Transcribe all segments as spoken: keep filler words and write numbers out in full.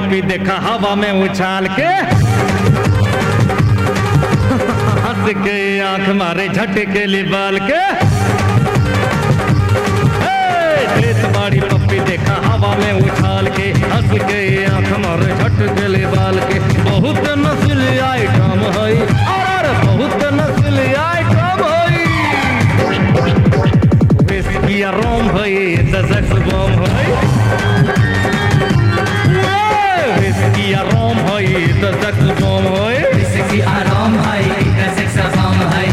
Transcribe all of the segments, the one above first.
पप्पी देखा हवा में उछाल के, हंस के आंख मारे झटके लिबाल के। देश बाड़ी पप्पी देखा हवा में उछाल के, हंस के आंख मारे झटके लिबाल के। बहुत नस्ली आइटम है, और बहुत नस्ली आइटम है। विस्की रोम है, सेक्स बम है। विस्की रोम है, सेक्स बम है। विस्की रोम है, सेक्स बम है।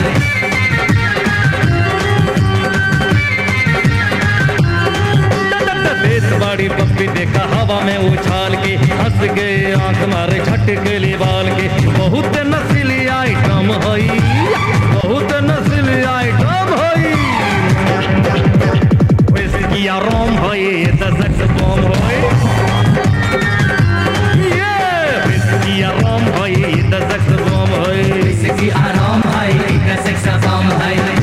बड़ी पप्पी देखा हवा में उछाल के, हंस गए आंख मारे झटके लिबाल के। बहुत नस्ली आइटम है, बहुत नस्ली आइटम है। विस्की रोम है, सेक्स बम है। विस्की रोम है, सेक्स बम है। विस्की रोम है, सेक्स बम है।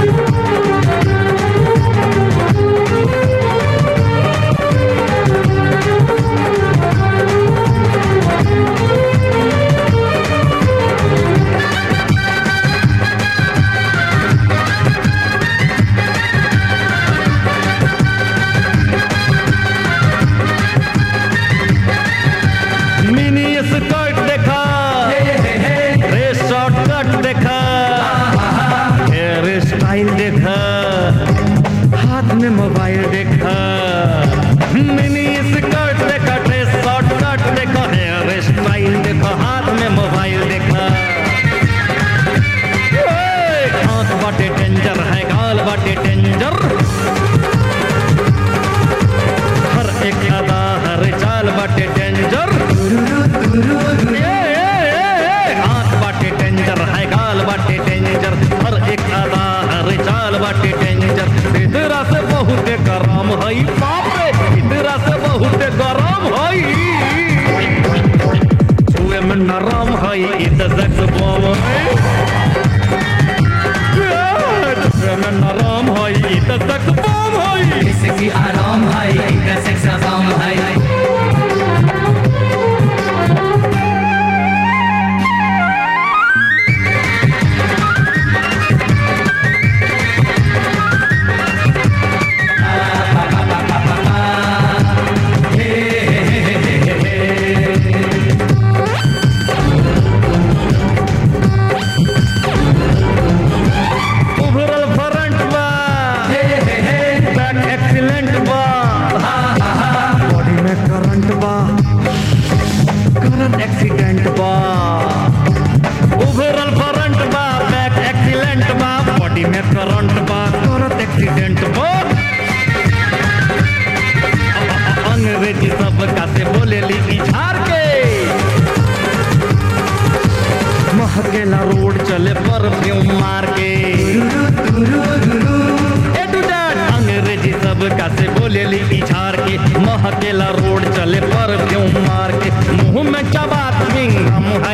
हाथ में मोबाइल देखा, मिनी स्कर्ट देखा, ड्रेस शॉर्ट कट देखा, हेयर स्टाइल देखा, हाथ में मोबाइल देखा। आंख बाटे डेंजर है, गाल बाटे डेंजर। हर एक अदा हर चाल बाटे डेंजर। आंख बाटे डेंजर है, गाल बाटे डेंजर। हर एक अदा हर चाल बाटे डेंजर। इधरा से बहुत गरम है, बाप रे इधरा से बहुत गरम है। छुए में नरम है, इधर सेक्स बम है। छुए में नरम है, इधर सेक्स बम है। विस्की रोम है, इधर सेक्स बम है। एक्सीडेंट बा, ओवरऑल फ्रंट बा, बैक एक्सीलेंट बा, बॉडी में करंट बा, करंट एक्सीडेंट बा। अंग्रेजी सब का से बोले ली झाड़ के, महकेला रोड चले परफ्यूम मार के। अंग्रेजी सब का से बोले ली झाड़ के, महकेला रोड चले परफ्यूम मार के। मुंह में चबात चिंगम